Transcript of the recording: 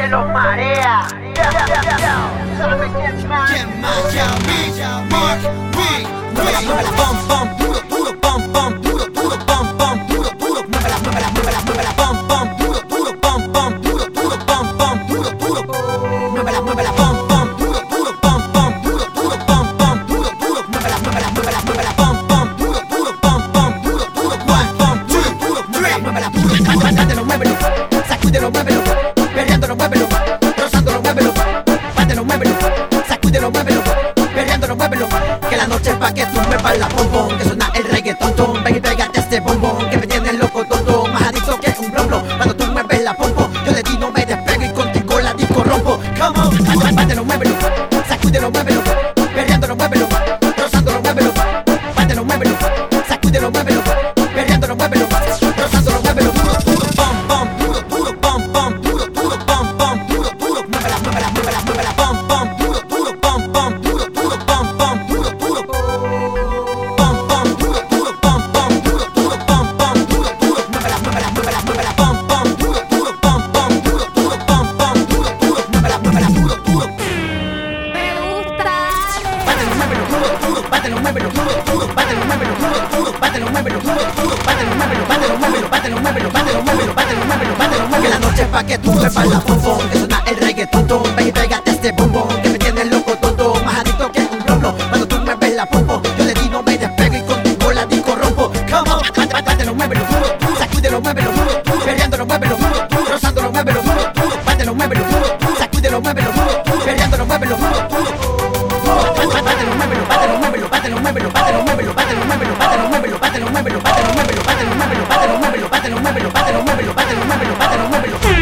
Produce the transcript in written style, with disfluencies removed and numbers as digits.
que los marea. ¿Sabe quién más? ¿Quién más? Yao Ming, Mark, Wing, muévela, bum, bum, duro, duro, bum, bum, duro, duro, bum, bum, duro, duro, muévela, muévela, muévela, muévela, bum, bum, duro, duro, bum, bum, duro, duro, bum, bum, duro, duro, muévela, muévela, bum, bum, duro, duro, bum, bum, duro, duro, bum, bum, duro, duro, muévela, muévela, muévela, muévela, bum, bum, duro, duro, bum, bum, duro, duro, bum, bum, duro, duro, muévela, muévela, bátelo, muévelo, sacúdelo, muévelo, perreándolo, muévelo, rozándolo, muévelo, bátelo, muévelo, sacúdelo, muévelo, perreándolo, muévelo, que la noche es pa' que tú muevas la bombón, que suena el reggaetón, ven y pégate a este bombón, que me tiene loco tonto, más adicto que un blomlo, cuando tú mueves la pompón, yo de ti no me despego y contigo la disco rompo, come on, bátelo, muévelo, sacúdelo, muévelo, perreándolo, muévelo, rozándolo, muévelo, bátelo, muévelo, sacúdelo, muévelo, perreándolo, muévelo, rozándolo, muévelo, duro, duro, bum, bum, duro, duro, bum, bum, duro, duro, bum, bum, duro, duro, muévela, muévela, muévela, muévela, bum, bum, duro, duro, bum, bum, duro, duro, bum, bum, duro, duro, bum, bum, duro, duro, bum, bum, duro, duro, bum, bum, duro, duro, muévela, muévela, muévela, muévela, bum, bum, duro, duro, bum, bum, duro, duro, bum, bum, duro, duro, muévela, muévela, duro, duro. Me gusta. Bátelo, muévelo, duro, duro, bátelo, muévelo, duro, duro, bátelo, muévelo, duro, duro, bátelo, muévelo, duro, duro, bátelo, muévelo, bátelo, muévelo, bátelo, muévelo, bátelo, muévelo, bátelo, muévelo, bátelo, muévelo. Que la noche es pa' que tú muevas la bombón, que suena el reggaetón, ven y pégate a este bombón, que me tiene loco tonto, más adicto que un blomlo, cuando tú mueves la pompón, yo de ti no me despego y contigo la disco rompo, come on, bátelo, muévelo, duro, duro, sacúdelo, muévelo, duro, duro, perreándolo, muévelo, duro, duro, rozándolo, muévelo, duro, duro, bátelo, muévelo, duro, duro, sacúdelo, muévelo, duro, duro, perreándolo, muévelo, duro, duro. Bátelo, muévelo, bátelo, muévelo, bátelo, muévelo, bátelo, muévelo, bátelo, muévelo, bátelo, muévelo, bátelo, muévelo, bátelo, muévelo, bátelo, muévelo, bátelo, muévelo, bátelo, muévelo, bátelo, muévelo, bátelo, muévelo, bátelo, muévelo, bátelo, muévelo.